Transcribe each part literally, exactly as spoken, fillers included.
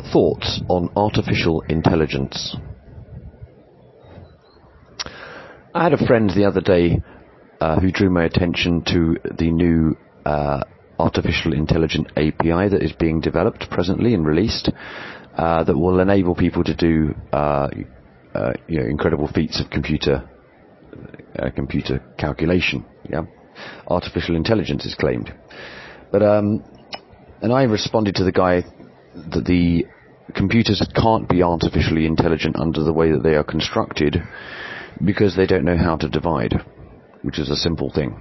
thoughts on artificial intelligence. I had a friend the other day uh, who drew my attention to the new uh, artificial intelligence A P I that is being developed presently and released uh, that will enable people to do uh, uh, you know, incredible feats of computer uh, computer calculation. Yeah, artificial intelligence is claimed, but um, and I responded to the guy that the computers can't be artificially intelligent under the way that they are constructed because they don't know how to divide, which is a simple thing.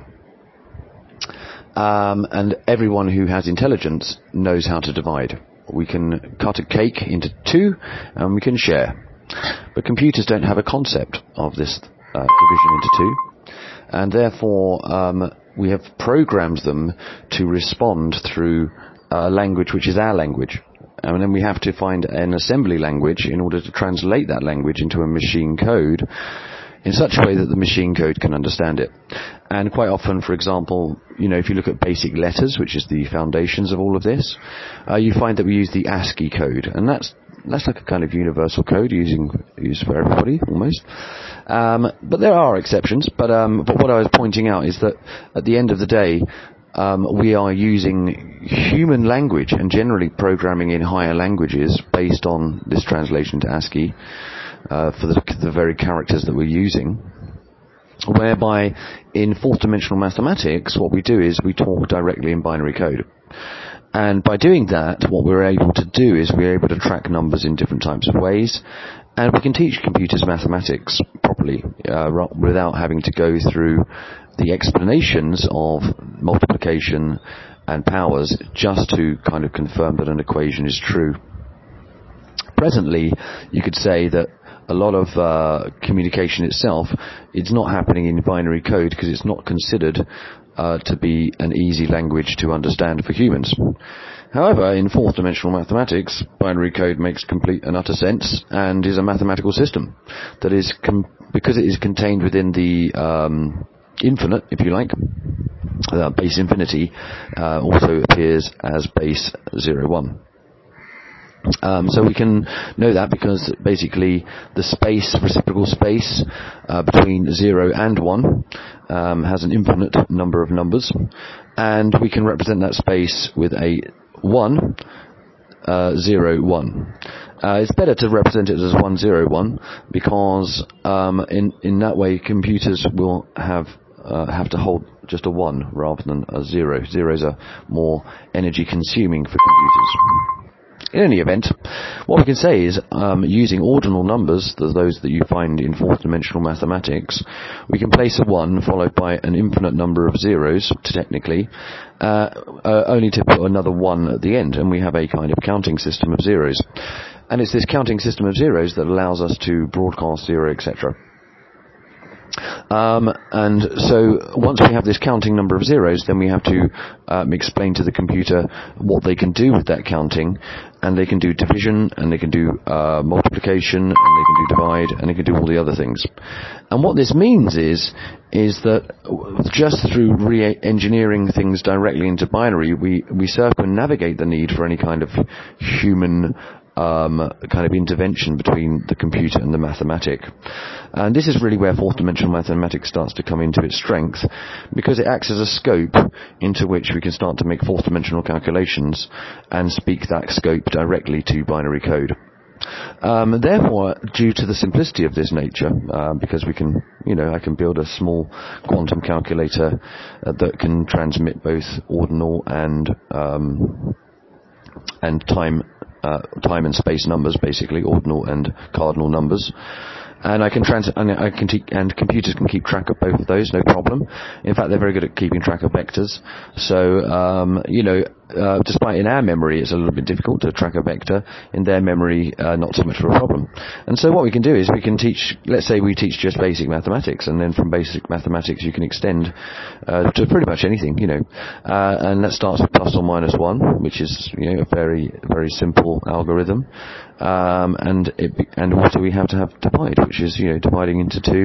Um, and everyone who has intelligence knows how to divide. We can cut a cake into two and we can share. But computers don't have a concept of this uh, division into two, and therefore um, we have programmed them to respond through a language which is our language. And then we have to find an assembly language in order to translate that language into a machine code in such a way that the machine code can understand it. And quite often, for example, you know, if you look at basic letters, which is the foundations of all of this, uh, you find that we use the ASCII code, and that's that's like a kind of universal code using used for everybody almost. Um, but there are exceptions. But um, but what I was pointing out is that at the end of the day, Um, we are using human language and generally programming in higher languages based on this translation to ASCII uh, for the, the very characters that we're using, whereby in fourth dimensional mathematics what we do is we talk directly in binary code. And by doing that, what we're able to do is we're able to track numbers in different types of ways, and we can teach computers mathematics properly uh, without having to go through the explanations of multiplication and powers just to kind of confirm that an equation is true. Presently, you could say that a lot of uh, communication itself is not happening in binary code because it's not considered uh, to be an easy language to understand for humans. However, in fourth dimensional mathematics, binary code makes complete and utter sense and is a mathematical system that is, com- because it is contained within the um, infinite, if you like, uh, base infinity uh, also appears as base zero one. Um, so we can know that because basically the space, reciprocal space uh, between zero and one um, has an infinite number of numbers, and we can represent that space with a one, uh, zero, one. Uh, it's better to represent it as one, zero, one because um, in in that way computers will have uh, have to hold just a one rather than a zero. Zeros are more energy consuming for computers. In any event, what we can say is, um, using ordinal numbers, those that you find in fourth dimensional mathematics, we can place a one followed by an infinite number of zeros, technically, uh, uh, only to put another one at the end, and we have a kind of counting system of zeros. And it's this counting system of zeros that allows us to broadcast zero, et cetera. Um, and so once we have this counting number of zeros, then we have to um, explain to the computer what they can do with that counting, and they can do division, and they can do uh, multiplication, and they can do divide, and they can do all the other things. And what this means is is that just through re-engineering things directly into binary, we, we circumnavigate the need for any kind of human Um, kind of intervention between the computer and the mathematic. And this is really where fourth dimensional mathematics starts to come into its strength, because it acts as a scope into which we can start to make fourth dimensional calculations and speak that scope directly to binary code. Um, therefore, due to the simplicity of this nature, uh, because we can, you know, I can build a small quantum calculator uh, that can transmit both ordinal and um, and time Uh, time and space numbers, basically ordinal and cardinal numbers, and I can trans and I can te- and computers can keep track of both of those, no problem. In fact, they're very good at keeping track of vectors. So um, you know, uh, despite in our memory it's a little bit difficult to track a vector, in their memory uh, not so much of a problem. And so what we can do is we can teach, let's say we teach just basic mathematics, and then from basic mathematics you can extend uh, to pretty much anything, you know. Uh, and that starts with plus or minus one, which is, you know, a very very simple algorithm. Um, and it, and also we have to have divide, which is, you know, dividing into two,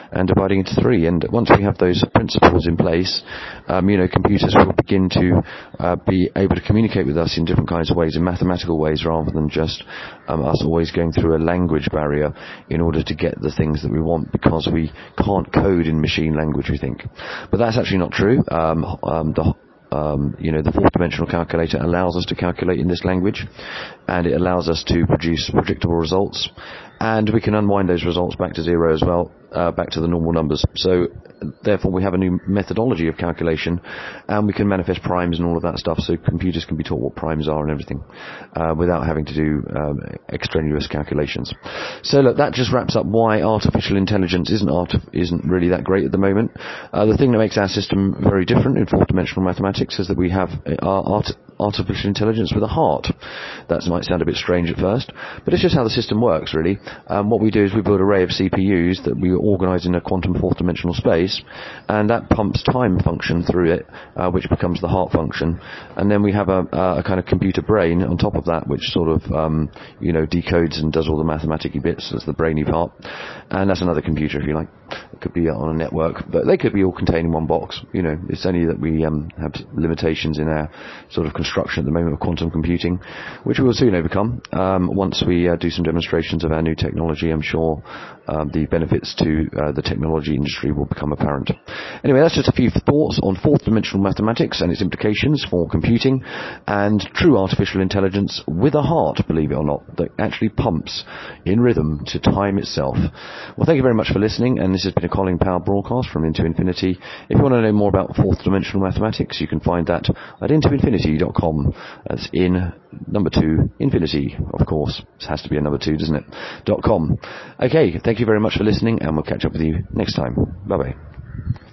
and dividing into three. And once we have those principles in place, um, you know, computers will begin to uh, be able to communicate with us in different kinds of ways, in mathematical ways, rather than just um, us always going through a language barrier in order to get the things that we want, because we can't code in machine language, we think. But that's actually not true. Um, um, the Um, you know, the fourth-dimensional calculator allows us to calculate in this language, and it allows us to produce predictable results, and we can unwind those results back to zero as well, uh, back to the normal numbers. So, therefore, we have a new methodology of calculation, and we can manifest primes and all of that stuff, so computers can be taught what primes are and everything, uh, without having to do um, extraneous calculations. So, look, that just wraps up why artificial intelligence isn't, artif- isn't really that great at the moment. Uh, the thing that makes our system very different in fourth-dimensional mathematics is that we have our art, artificial intelligence with a heart. That might sound a bit strange at first, but it's just how the system works, really. Um, what we do is we build an array of C P Us that we organise in a quantum fourth-dimensional space, and that pumps time function through it, uh, which becomes the heart function. And then we have a, a kind of computer brain on top of that, which sort of, um, you know, decodes and does all the mathematical bits. That's the brainy part. And that's another computer, if you like. It could be on a network, but they could be all contained in one box. You know, it's only that we um, have limitations in our sort of construction at the moment of quantum computing, which we will soon overcome. Um, once we uh, do some demonstrations of our new technology, I'm sure um, the benefits to uh, the technology industry will become apparent. Anyway, that's just a few thoughts on fourth-dimensional mathematics and its implications for computing and true artificial intelligence with a heart, believe it or not, that actually pumps in rhythm to time itself. Well, thank you very much for listening, and this has been a Colin Powell broadcast from Into Infinity. If you want to know more about fourth-dimensional mathematics, you can find that at into infinity dot com. That's in number two, infinity, of course. It has to be a number two, doesn't it? Dot com. Okay, thank you very much for listening, and we'll catch up with you next time. Bye-bye.